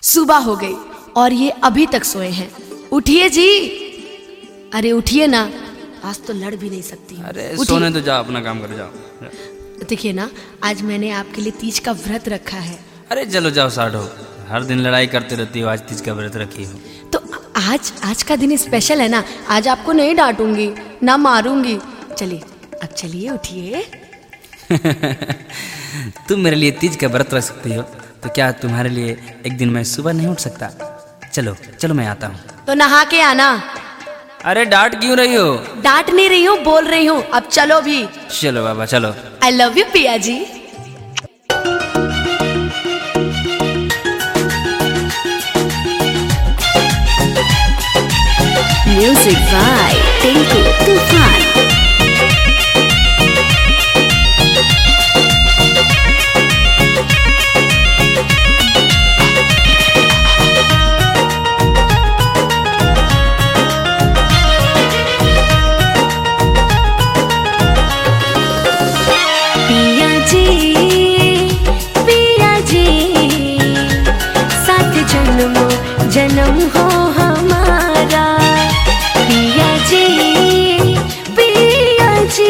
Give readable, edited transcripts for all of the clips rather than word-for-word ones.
सुबह हो गई और ये अभी तक सोए हैं। उठिए जी, अरे उठिए ना, आज तो लड़ भी नहीं सकती। अरे सोने तो जाओ, अपना काम कर जाओ। देखिए ना, आज मैंने आपके लिए तीज का व्रत रखा है। अरे चलो जाओ साढ़ो, हर दिन लड़ाई करते रहती हो, आज तीज का व्रत रखी हो तो आज का दिन स्पेशल है ना, आज आपको नहीं डांटूंगी ना मारूंगी। चलिए अब चलिए उठिए। तुम मेरे लिए तीज का व्रत रख सकती हो, तो क्या तुम्हारे लिए एक दिन मैं सुबह नहीं उठ सकता? चलो चलो मैं आता हूँ। तो नहा के आना। अरे डांट क्यों रही हो? डांट नहीं रही हूँ, बोल रही हूँ। अब चलो भी। चलो बाबा चलो। आई लव यू पिया जी। म्यूजिक बाय टिंकू तूफान। जन्म हो हमारा पिया जी, पिया जी,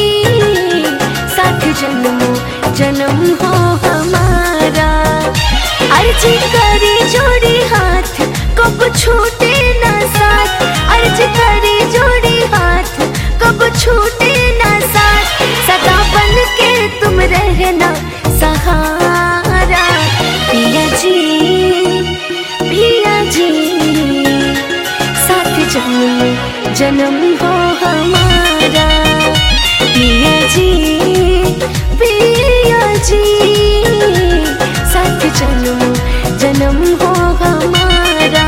साथ जन्म हो हमारा। अर्जी करी जोड़ी हाथ, कब छूटे ना साथ। अर्जी करी जोड़ी हाथ, कब छूटे ना साथ। सदा बन के तुम रहना सहारा पिया जी, पिया जी, साथ जन्म हो हमारा। पिया जी, पिया जी, साथ जन्म हो हमारा।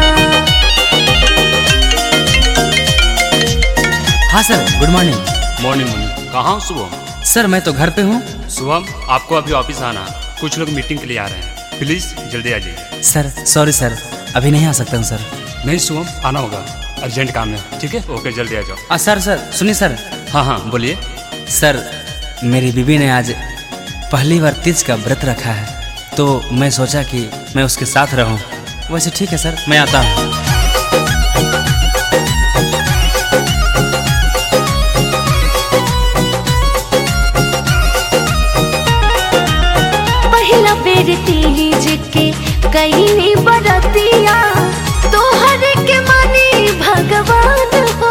हाँ sir, good morning. Morning morning. कहाँ हो शुभम? सर मैं तो घर पे हूँ। शुभम, आपको अभी ऑफिस आना, कुछ लोग मीटिंग के लिए आ रहे हैं, प्लीज जल्दी आ जाइए। सर सॉरी सर, अभी नहीं आ सकता हूँ सर। नहीं शुभम, आना होगा, अर्जेंट काम है। ठीक है, ओके जल्दी आ जाओ। सर सुनिए सर। हाँ बोलिए। सर मेरी बीबी ने आज पहली बार तीज का व्रत रखा है, तो मैं सोचा कि मैं उसके साथ रहूं। वैसे ठीक है सर, मैं आता हूँ। पहला बेर तीज के कई बरतिया, तोहर के मानी भगवान हो।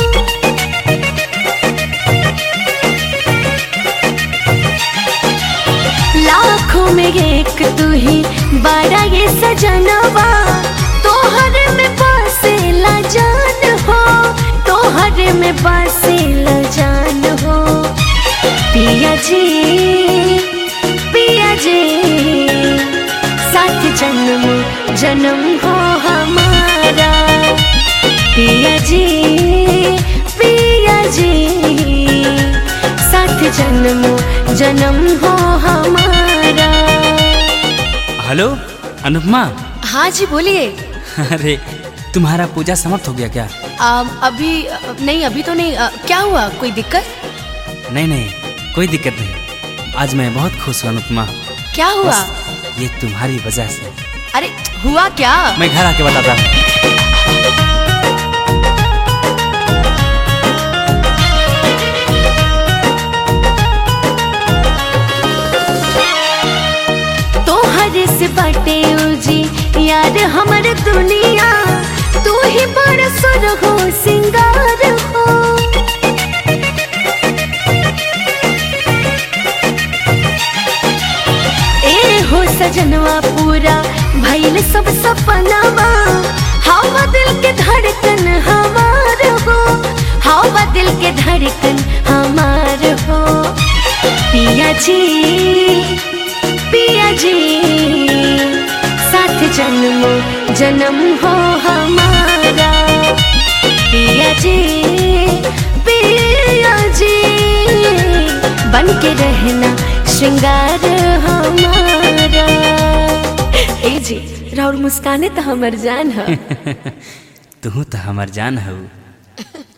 लाखों में एक तू ही बड़ा ये सजनवा, तोहर में बसेला जान हो, तोहर में बसेला जान हो। पिया जी, पिया जी, साथ जन्म हो हमारा। पिया जी, पिया जी, साथ जन्म हो हमारा। हेलो अनुपमा। हाँ जी बोलिए। अरे तुम्हारा पूजा समाप्त हो गया क्या? अभी नहीं, अभी तो नहीं। क्या हुआ, कोई दिक्कत? नहीं कोई दिक्कत नहीं। आज मैं बहुत खुश हूँ अनुपमा। क्या हुआ? ये तुम्हारी वजह से। अरे हुआ क्या? मैं घर आके बताता हूँ। तोहरे से बाटे उजी यार हमर दुनिया, तू ही बड़ा सुर हो सिंगार हो। सजनवा पूरा भइल सब सपनावा, हवा दिल के धड़कन हमार हो, हवा दिल के धड़कन हमार हो। पिया जी, पिया जी, साथ जन्म हो हमारा। पिया जी, पिया जी, बन के रहना श्रृंगार हमारा। ए जी, राउर मुस्काने तो हमर जान है। तू तो हमर जान है।